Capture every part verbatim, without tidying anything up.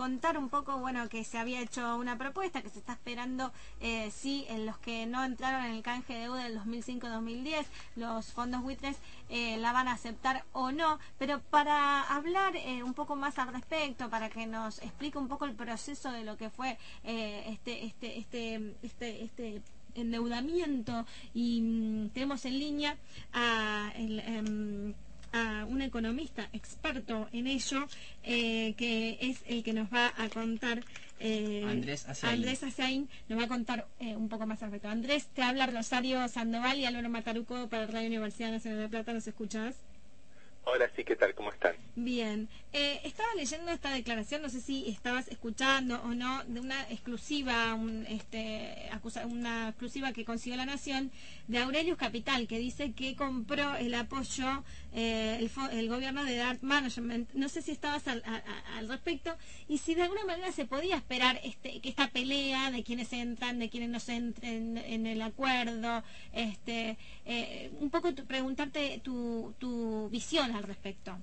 contar un poco, bueno, que se había hecho una propuesta, que se está esperando eh, si en los que no entraron en el canje de deuda del dos mil cinco dos mil diez, los fondos buitres eh, la van a aceptar o no, pero para hablar eh, un poco más al respecto, para que nos explique un poco el proceso de lo que fue eh, este, este, este, este, este endeudamiento, y mm, tenemos en línea a el, um, a un economista experto en ello, eh, que es el que nos va a contar, eh, Andrés Azaín. Andrés Azaín nos va a contar eh, un poco más al respecto. Andrés, te habla Rosario Sandoval y Álvaro Mataruco para Radio Universidad Nacional de La Plata. ¿Nos escuchás? Hola, sí, ¿qué tal? ¿Cómo están? Bien. Eh, estaba leyendo esta declaración, no sé si estabas escuchando o no, de una exclusiva, un, este, acusa, una exclusiva que consiguió La Nación, de Aurelius Capital, que dice que compró el apoyo, eh, el, el gobierno de Dart Management. No sé si estabas al, a, a, al respecto, y si de alguna manera se podía esperar este, que esta pelea de quienes entran, de quienes no se entren en el acuerdo, este, eh, un poco tu, preguntarte tu, tu visión al respecto.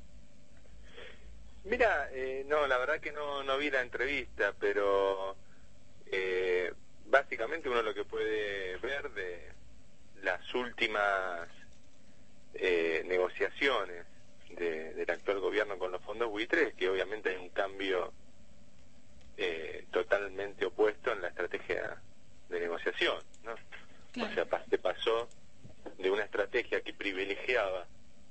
Mira, eh, no, la verdad que no, no vi la entrevista, pero eh, básicamente uno lo que puede ver de las últimas eh, negociaciones de, del actual gobierno con los fondos buitres es que obviamente hay un cambio eh, totalmente opuesto en la estrategia de negociación, ¿no? Claro. O sea, se pasó de una estrategia que privilegiaba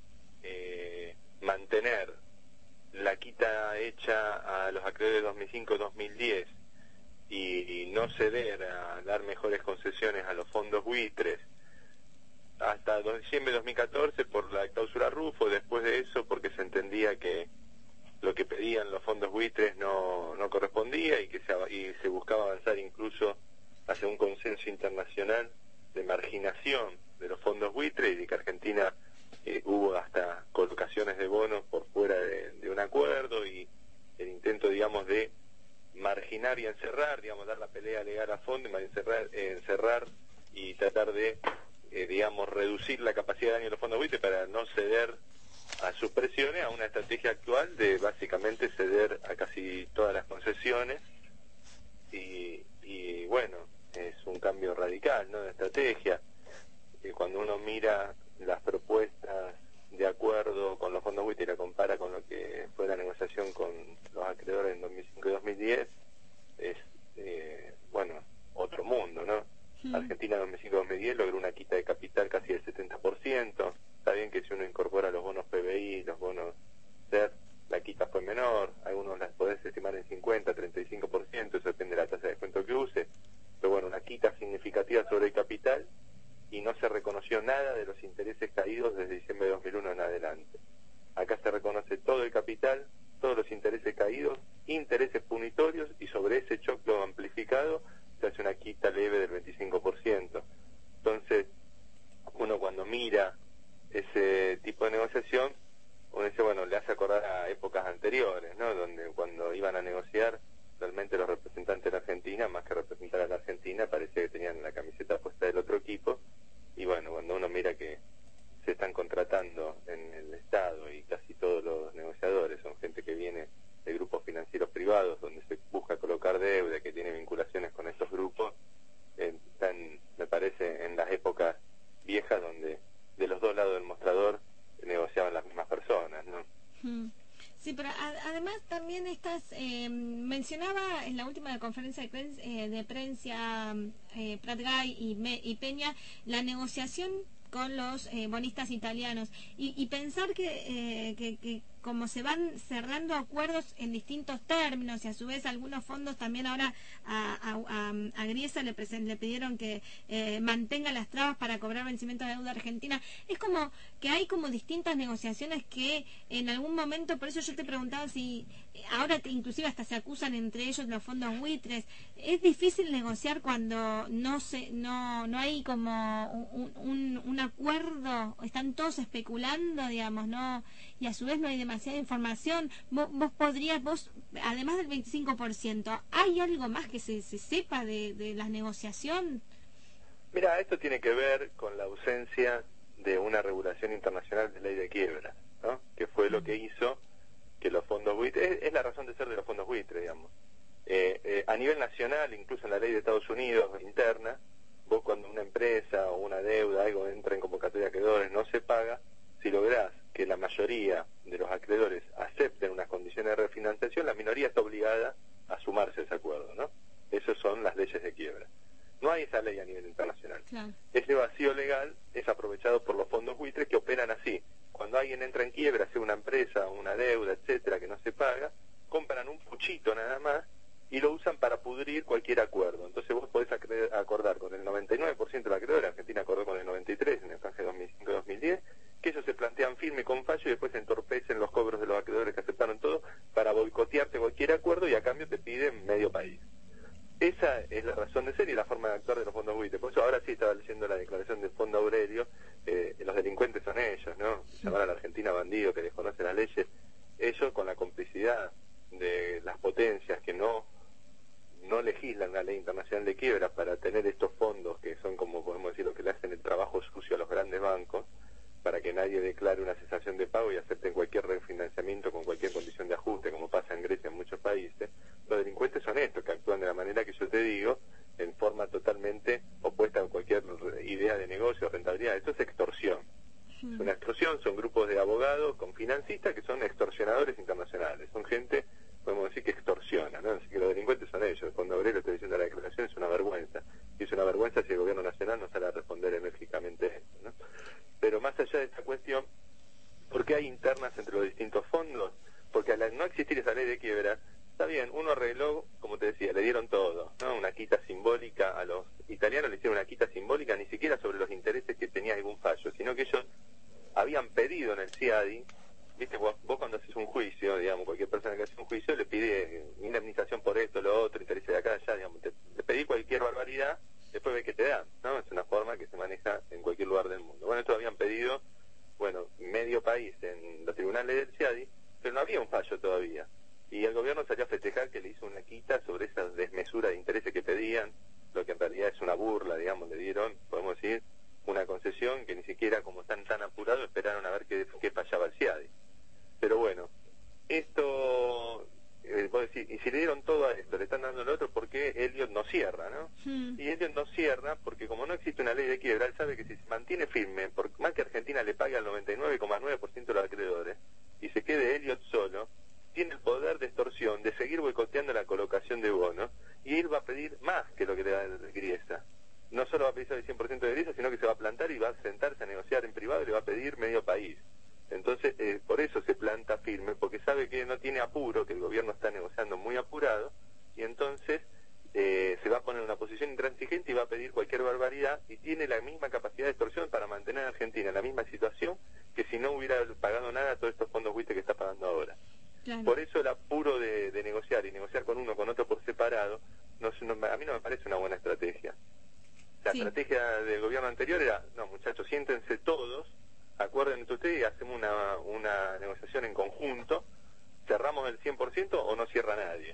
eh, mantener la quita hecha a los acreedores de dos mil cinco dos mil diez y, y no ceder a dar mejores concesiones a los fondos buitres hasta diciembre de dos mil catorce por la clausura Rufo. Después de eso, porque se entendía que lo que pedían los fondos buitres no, no correspondía y que se, y se buscaba avanzar incluso hacia un consenso internacional de marginación de los fondos buitres, y que Argentina Eh, hubo hasta colocaciones de bonos por fuera de, de un acuerdo, y el intento, digamos, de marginar y encerrar, digamos, dar la pelea legal a fondo, y encerrar, eh, encerrar y tratar de, eh, digamos, reducir la capacidad de daño de los fondos buitres para no ceder a sus presiones, a una estrategia actual de básicamente ceder a casi todas las concesiones, y, y bueno, es un cambio radical, ¿no?, de estrategia. Eh, cuando uno mira las propuestas de acuerdo con los fondos buitres y la compara con lo que fue la negociación con los acreedores en dos mil cinco y dos mil diez, es, eh, bueno, otro mundo, ¿no? Mm. Argentina en dos mil cinco dos mil diez logró una quita de capital casi del setenta por ciento. Está bien que si uno incorpora los bonos P B I, los bonos C E R, la quita fue menor, algunos las podés estimar en cincuenta, treinta y cinco por ciento, eso depende de la tasa de descuento que use, pero bueno, una quita significativa sobre el capital, y no se reconoció nada de los intereses caídos desde diciembre de dos mil uno en adelante. Acá se reconoce todo el capital, todos los intereses caídos, intereses punitorios, y sobre ese choclo amplificado se hace una quita leve del veinticinco por ciento. Entonces, uno cuando mira ese tipo de negociación, uno dice, bueno, le hace acordar a épocas anteriores, ¿no?, donde cuando iban a negociar, realmente los representantes de la Argentina, más que representar a la Argentina, parecía que tenían la camiseta puesta del otro equipo. Y bueno, cuando uno mira que se están contratando en el Estado, y casi todos los negociadores son gente que viene de grupos financieros privados, donde se busca colocar deuda, que tiene vinculaciones con estos grupos, eh, están, me parece, en las épocas viejas, donde de los dos lados del mostrador negociaban las mismas personas, ¿no? Hmm. Sí, pero a, además también estas, eh, mencionaba en la última conferencia de prensa, eh, de prensa eh, Pratgay y, Me, y Peña, la negociación con los eh, bonistas italianos, y, y pensar que, eh, que, que como se van cerrando acuerdos en distintos términos, y a su vez algunos fondos también ahora a, a, a, a Griesa le, le pidieron que eh, mantenga las trabas para cobrar vencimientos de deuda argentina, es como que hay como distintas negociaciones que en algún momento, por eso yo te preguntaba si ahora te, inclusive hasta se acusan entre ellos los fondos buitres. Es difícil negociar cuando no se no no hay como un, un, un acuerdo, están todos especulando, digamos, no, y a su vez no hay demasiada información. Vos, vos podrías, vos, además del veinticinco por ciento, ¿hay algo más que se, se sepa de, de la negociación? Mira, esto tiene que ver con la ausencia de una regulación internacional de ley de quiebra, ¿no?, que fue lo que hizo que los fondos buitres, es, es la razón de ser de los fondos buitres, digamos, a nivel nacional, incluso en la ley de Estados Unidos interna, vos cuando una empresa o una deuda, algo entra en convocatoria de acreedores, no se paga, si lográs que la mayoría de los acreedores acepten unas condiciones de refinanciación, la minoría está obligada a sumarse a ese acuerdo, ¿no? Esas son las leyes de quiebra. No hay esa ley a nivel internacional. Claro. Ese vacío legal es aprovechado por los fondos buitres que operan así. Cuando alguien entra en quiebra, sea una empresa, una deuda, etcétera, que no se paga, compran un puchito nada más y lo usan para pudrir cualquier acuerdo. Entonces vos podés acordar con el noventa y nueve por ciento de la acreedora, Argentina acordó con el noventa y tres por ciento en el canje dos mil cinco dos mil diez, que ellos se plantean firme con fallo y después entorpecen los cobros de los acreedores que aceptaron todo para boicotearte cualquier acuerdo y a cambio te piden medio país. Esa es la razón de ser y la forma de actuar de los fondos buitres. Por eso ahora sí estaba leyendo la declaración del Fondo Aurelio, eh, los delincuentes son ellos, ¿no? Llamar a la Argentina bandido, que desconoce las leyes, ellos con la complicidad de las potencias que no no legislan la ley internacional de quiebra para tener estos fondos que son, como podemos decir, lo que le hacen el trabajo sucio a los grandes bancos, para que nadie declare una cesación de pago y acepten cualquier refinanciamiento con cualquier condición de ajuste, como pasa en Grecia en muchos países. Los delincuentes son estos, que actúan de la manera que yo te digo, en forma totalmente opuesta a cualquier idea de negocio o rentabilidad. Esto es extorsión. Es una extorsión, son grupos de abogados con financistas que son extorsionadores internacionales. Son gente, podemos decir, que extorsiona, ¿no? Así que los delincuentes son ellos. El Fondo Aurelio, estoy diciendo la declaración, es una vergüenza. Y es una vergüenza si el gobierno nacional no sale a responder enérgicamente esto, ¿no? Pero más allá de esta cuestión, ¿por qué hay internas entre los distintos fondos? Porque al no existir esa ley de quiebra, está bien, uno arregló, como te decía, le dieron todo, ¿no? Una quita simbólica a los italianos, le hicieron una quita simbólica ni siquiera sobre los intereses que tenía algún fallo, sino que ellos habían pedido en el C I A D I, viste, vos, vos cuando haces un juicio, digamos, cualquier persona que hace un juicio le pide indemnización por esto, lo otro, intereses de acá, allá, digamos, te, te pedí cualquier barbaridad, después ve que te dan, ¿no? Es una forma que se maneja en cualquier lugar del mundo. Bueno, esto habían pedido, bueno, medio país en los tribunales del C I A D I, pero no había un fallo todavía. Y el gobierno salió a festejar que le hizo una quita sobre esa desmesura de intereses que pedían, lo que en realidad es una burla, digamos, le dieron, podemos decir, una concesión que ni siquiera, como están tan apurados, esperaron a ver qué, qué fallaba el C I A D I. Pero bueno, esto, eh, puedo decir, y si le dieron todo a esto, le están dando lo otro, ¿por qué Elliot no cierra, no? Mm. Y Elliot no cierra porque como no existe una ley de quiebra, él sabe que si se mantiene firme, por más que Argentina le pague al noventa y nueve coma nueve por ciento de los acreedores, y se quede Elliot solo, tiene el poder de extorsión de seguir boicoteando la colocación de bonos, y él va a pedir más que lo que le da Griesa. No solo va a pedir el cien por ciento de Griesa, sino que se va a plantar y va a sentarse a negociar en privado y le va a pedir medio país. Entonces, eh, por eso se planta firme, porque sabe que no tiene apuro, que el gobierno está negociando muy apurado, y entonces eh, se va a poner en una posición intransigente y va a pedir cualquier barbaridad, y tiene la misma capacidad de extorsión para mantener a Argentina en la misma situación que si no hubiera pagado nada a todos estos fondos buitres que está pagando ahora. Claro. Por eso el apuro de, de negociar, y negociar con uno con otro por separado, no, no, a mí no me parece una buena estrategia. La sí. estrategia del gobierno anterior era, no muchachos, siéntense todos, acuerden entre ustedes y hacemos una, una negociación en conjunto, cerramos el cien por ciento o no cierra nadie.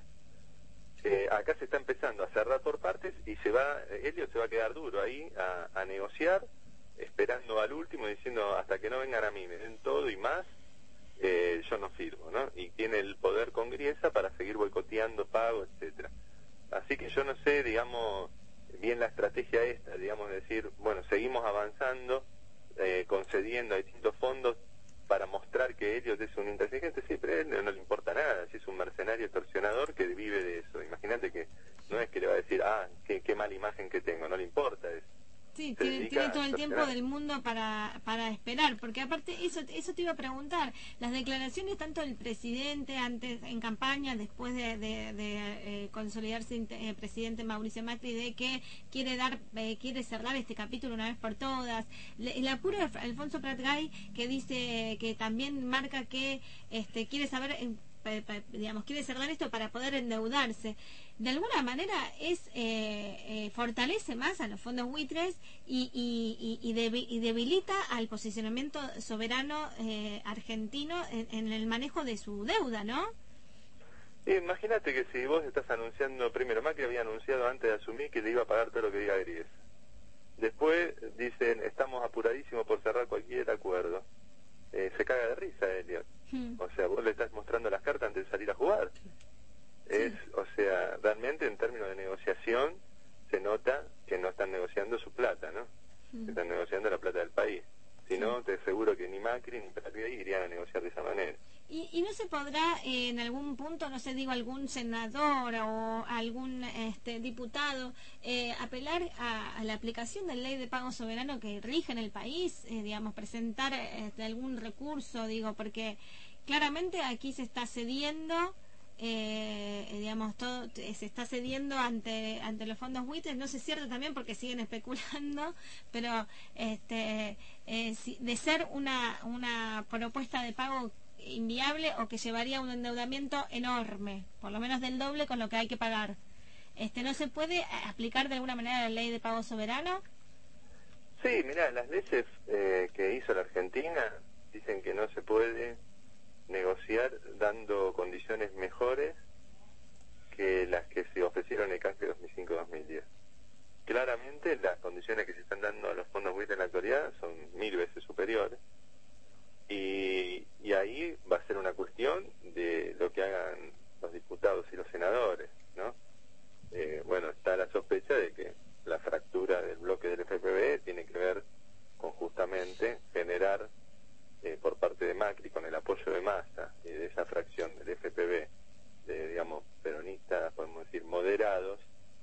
Eh, acá se está empezando a cerrar por partes y se va, Elliot se va a quedar duro ahí a, a negociar, esperando al último, diciendo hasta que no vengan a mí, me den todo y más, eh, yo no firmo, ¿no? Y tiene el poder con Griesa para seguir boicoteando pagos, etcétera. Así que yo no sé, digamos, bien la estrategia esta, digamos, decir, bueno, seguimos avanzando, Eh, concediendo a distintos fondos para mostrar que Elliot es un intransigente, sí, pero a él no, no le importa nada, si es un mercenario extorsionador que vive de eso. Imagínate que no es que le va a decir, ah, qué, qué mala imagen que tengo, no le importa eso. Sí, tiene, tiene todo el tiempo del mundo para para esperar, porque aparte eso eso te iba a preguntar, las declaraciones tanto del presidente antes en campaña, después de, de, de eh, consolidarse el eh, presidente Mauricio Macri, de que quiere dar eh, quiere cerrar este capítulo una vez por todas, Le, el apuro de Alfonso Pratgay, que dice que también marca que este quiere saber eh, pa, pa, digamos quiere cerrar esto para poder endeudarse. De alguna manera es eh, eh, fortalece más a los fondos buitres y, y, y, y debilita al posicionamiento soberano eh, argentino en, en el manejo de su deuda, ¿no? Imagínate que si vos estás anunciando, primero Macri había anunciado antes de asumir que le iba a pagar todo lo que diga Griesa. Después dicen, estamos apuradísimos por cerrar cualquier acuerdo. Eh, se caga de risa Elliot. Hmm. O sea, vos le estás mostrando las cartas antes de salir a jugar. Es, o sea, realmente en términos de negociación se nota que no están negociando su plata, ¿no? Mm. Están negociando la plata del país. Si no, te aseguro que ni Macri ni Pratgay irían a negociar de esa manera. ¿Y, y no se podrá eh, en algún punto, no sé, digo, algún senador o algún este, diputado eh, apelar a, a la aplicación de la ley de pago soberano que rige en el país, eh, digamos, presentar este, algún recurso, digo, porque claramente aquí se está cediendo, eh, digamos, todo se está cediendo ante ante los fondos buitres. No sé si es cierto también porque siguen especulando, pero este eh, si, de ser una una propuesta de pago inviable o que llevaría a un endeudamiento enorme, por lo menos del doble con lo que hay que pagar, este ¿no se puede aplicar de alguna manera la ley de pago soberano? Sí, mirá, las leyes eh, que hizo la Argentina dicen que no se puede negociar dando condiciones mejores que las que se ofrecieron en el canje dos mil cinco dos mil diez. Claramente las condiciones que se están dando a los fondos buitres en la actualidad son mil veces superiores y, y ahí va a ser una cuestión de lo que hagan los diputados y los senadores, ¿no? Eh, bueno, está la sospecha de que la fractura del bloque del F P V tiene que ver con justamente generar Eh, por parte de Macri, con el apoyo de Massa y de esa fracción del F P V, de, digamos, peronistas, podemos decir, moderados,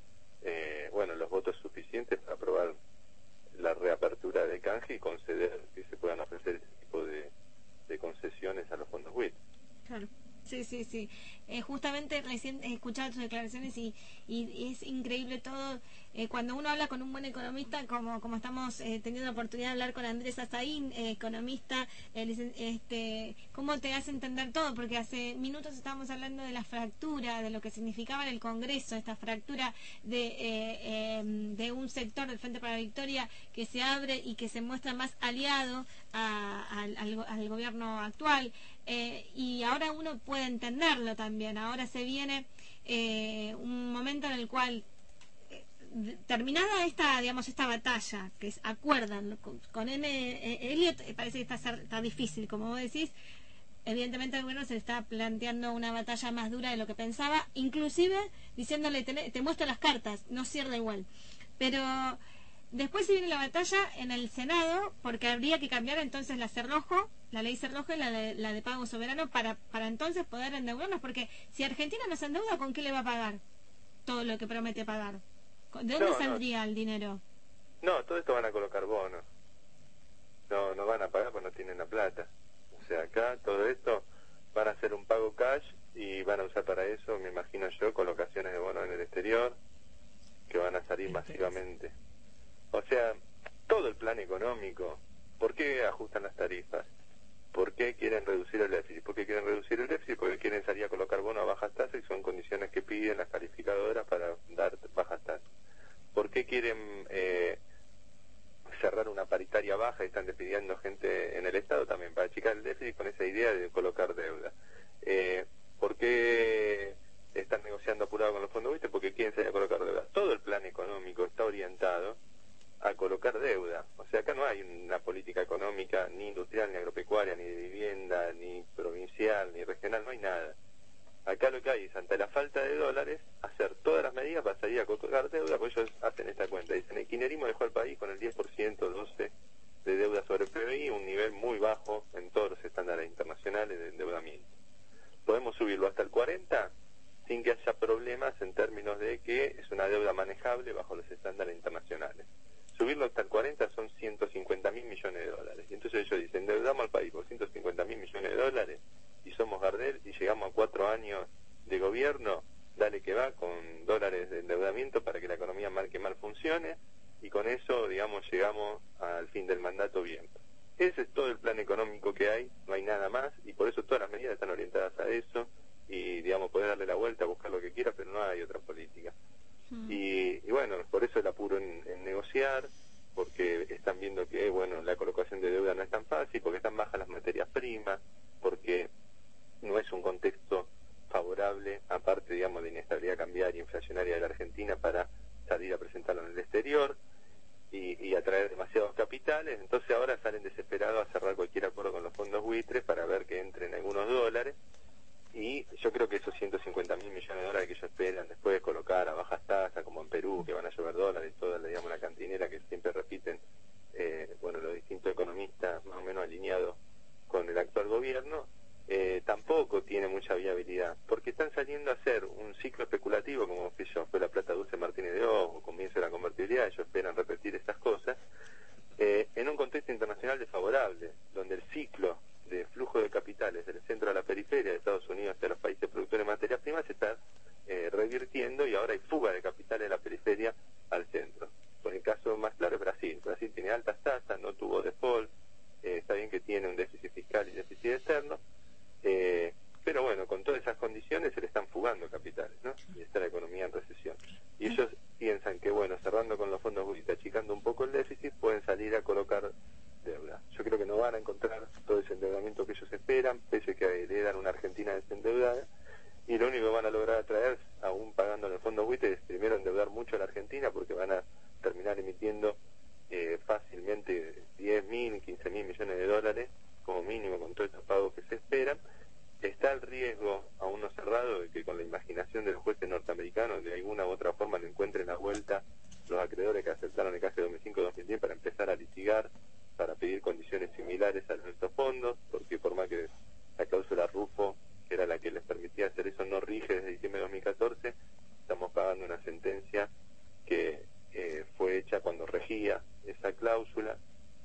eh, bueno, los votos suficientes para aprobar la reapertura de canje y conceder que se puedan ofrecer ese tipo de, de concesiones a los fondos buitres. Claro. Sí, sí, sí. Eh, justamente recién he escuchado tus declaraciones y, y es increíble todo. Eh, cuando uno habla con un buen economista, como como estamos eh, teniendo la oportunidad de hablar con Andrés Azaín, eh, economista, eh, este, cómo te hace entender todo, porque hace minutos estábamos hablando de la fractura, de lo que significaba en el Congreso, esta fractura de, eh, eh, de un sector del Frente para la Victoria que se abre y que se muestra más aliado a, a, al, al gobierno actual. Eh, y ahora uno puede entenderlo también. Ahora se viene eh, un momento en el cual eh, terminada esta, digamos, esta batalla que es, acuerdan con, con M. Eh, Elliot, eh, parece que está, está difícil, como vos decís. Evidentemente el gobierno se está planteando una batalla más dura de lo que pensaba, inclusive diciéndole te, te muestro las cartas, no cierra igual. Pero después se viene la batalla en el Senado, porque habría que cambiar entonces la Cerrojo, la ley Cerrojo y la de, la de pago soberano para, para entonces poder endeudarnos, porque si Argentina no se endeuda, ¿con qué le va a pagar todo lo que promete pagar? ¿De dónde no, saldría no. el dinero? No, todo esto van a colocar bonos. No, no van a pagar porque no tienen la plata. O sea, acá todo esto van a hacer un pago cash y van a usar para eso, me imagino yo, colocaciones de bonos en el exterior que van a salir masivamente. O sea, todo el plan económico, ¿por qué ajustan las tarifas? ¿Por qué quieren reducir el déficit? ¿Por qué quieren reducir el déficit? Porque quieren salir a colocar bonos a bajas tasas y son condiciones que piden las calificadoras para dar bajas tasas. ¿Por qué quieren eh, cerrar una paritaria baja y están despidiendo gente en el Estado también para achicar el déficit con esa idea de colocar deuda? Eh, ¿Por qué están negociando apurado con los fondos buitres? Porque quieren salir a colocar deuda. Todo el plan económico está orientado a colocar deuda. O sea, acá no hay una política económica ni industrial, ni agropecuaria, ni de vivienda, ni provincial, ni regional, no hay nada. Acá lo que hay es, ante la falta de dólares, hacer todas las medidas para salir a colocar deuda, porque ellos hacen esta cuenta. Dicen, el kirchnerismo dejó al país con el diez por ciento, doce por ciento de deuda sobre P B I, un nivel muy bajo en todos los estándares internacionales de endeudamiento. ¿Podemos subirlo hasta el cuarenta por ciento? Sin que haya problemas en términos de que es una deuda manejable bajo los estándares internacionales. Subirlo hasta el cuarenta son ciento cincuenta mil millones de dólares. Y entonces ellos dicen, endeudamos al país por ciento cincuenta mil millones de dólares y somos Gardel y llegamos a cuatro años de gobierno, dale que va, con dólares de endeudamiento para que la economía mal que mal funcione y con eso, digamos, llegamos al fin del mandato bien. Ese es todo el plan económico que hay, no hay nada más y por eso todas las medidas están orientadas a eso y, digamos, poder darle la vuelta, buscar lo que quiera, pero no hay otra política. Y, y bueno, por eso el apuro en, en negociar, porque están viendo que, bueno, la colocación de deuda no es tan fácil, porque están bajas las materias primas, porque no es un contexto favorable, aparte, digamos, de inestabilidad cambiaria e inflacionaria de la Argentina para salir a presentarlo en el exterior y, y atraer demasiados capitales. Entonces ahora salen desesperados a cerrar cualquier acuerdo con los fondos buitres para ver que entren algunos dólares. Y yo creo que esos ciento cincuenta mil millones de dólares que ellos esperan un ciclo especulativo, como fue, yo, fue la plata Dulce Martínez de O, o comienzo de la convertibilidad, ellos esperan repetir estas cosas, eh, en un contexto internacional desfavorable, donde el ciclo de flujo de capitales del centro a la periferia de Estados Unidos hacia los países productores de materias primas se está eh, revirtiendo y ahora hay fuga de capitales de la periferia al centro. Por el caso más claro es Brasil. Brasil tiene altas tasas, no tuvo default, eh, está bien que tiene un déficit fiscal y déficit externo, eh, pero bueno, con todas esas condiciones se le están fugando capitales, ¿no? Y está la economía en recesión. Y ellos piensan que, bueno, cerrando con los fondos y achicando un poco el déficit, pueden salir a colocar deuda. Yo creo que no van a encontrar todo ese endeudamiento que ellos esperan, pese que heredan una Argentina desendeudada, y lo único que van a lograr atraer, aún pagando en el fondo buitre, es primero endeudar mucho a la Argentina, porque van a terminar emitiendo eh, fácilmente diez mil, quince mil millones de dólares, como mínimo, con todos estos pagos que se esperan. Está el riesgo, aún no cerrado, de que con la imaginación de los jueces norteamericanos, de alguna u otra forma, le encuentren la vuelta los acreedores que aceptaron el caso de dos mil cinco dos mil diez para empezar a litigar, para pedir condiciones similares a los de estos fondos, porque por más que la cláusula Rufo, que era la que les permitía hacer eso, no rige desde diciembre de dos mil catorce, estamos pagando una sentencia que eh, fue hecha cuando regía esa cláusula,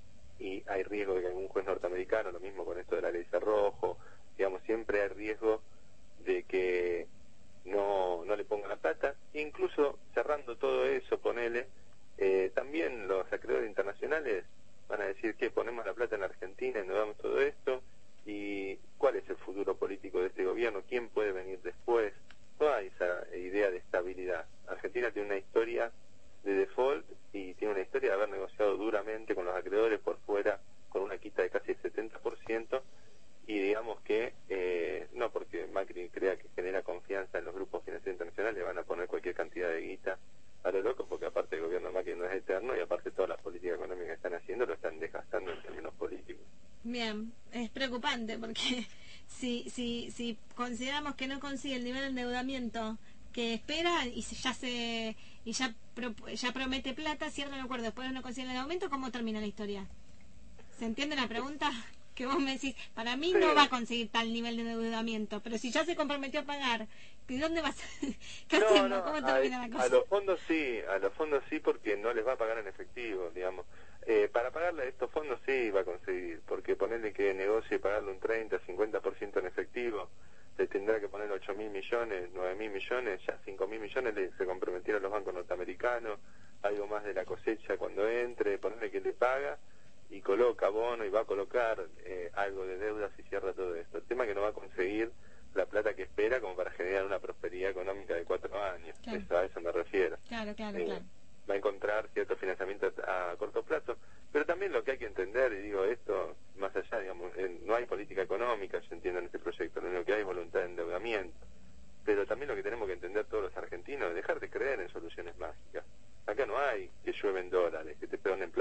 y hay riesgo de que algún juez norteamericano, lo mismo con esto de la ley Cerrojo, digamos, siempre hay riesgo de que no, no le pongan la plata. Incluso cerrando todo eso, ponele, eh, también los acreedores internacionales van a decir que ponemos la plata en la Argentina y nos damos todo esto, y cuál es el futuro político de este gobierno, quién puede venir después. No hay esa idea de estabilidad. Argentina tiene una historia de default y tiene una historia de haber negociado duramente con los acreedores por fuera, con una quita de casi el setenta por ciento, y digamos que eh, no porque Macri crea que genera confianza en los grupos financieros internacionales le van a poner cualquier cantidad de guita a lo loco, porque aparte el gobierno de Macri no es eterno, y aparte todas las políticas económicas que están haciendo lo están desgastando en términos políticos. Bien, es preocupante porque si si si consideramos que no consigue el nivel de endeudamiento que espera y ya se y ya pro, ya promete plata, cierra el acuerdo, después no consigue el endeudamiento, ¿cómo termina la historia? ¿Se entiende la pregunta? Que vos me decís, para mí sí, no va a conseguir tal nivel de endeudamiento, pero si ya se comprometió a pagar, ¿de dónde vas? ¿Qué no, hacemos? No, ¿Cómo termina a, la cosa? A los fondos sí, a los fondos sí, porque no les va a pagar en efectivo, digamos. Eh, para pagarle a estos fondos sí va a conseguir, porque ponerle que negocie y pagarle un treinta, cincuenta por ciento en efectivo, le tendrá que poner ocho mil millones, nueve mil millones, ya cinco mil millones le, se comprometieron los bancos norteamericanos, algo más de la cosecha cuando entre, ponerle que le paga y coloca bono y va a colocar eh, algo de deuda si cierra todo esto. El tema es que no va a conseguir la plata que espera como para generar una prosperidad económica de cuatro años. Claro. Eso, a eso me refiero. Claro, claro, eh, claro. Va a encontrar cierto financiamiento a, a corto plazo, pero también lo que hay que entender, y digo esto más allá, digamos, eh, no hay política económica, yo entiendo en este proyecto, lo único que hay es voluntad de endeudamiento, pero también lo que tenemos que entender todos los argentinos es dejar de creer en soluciones mágicas. Acá no hay que llueven dólares, que te pegan en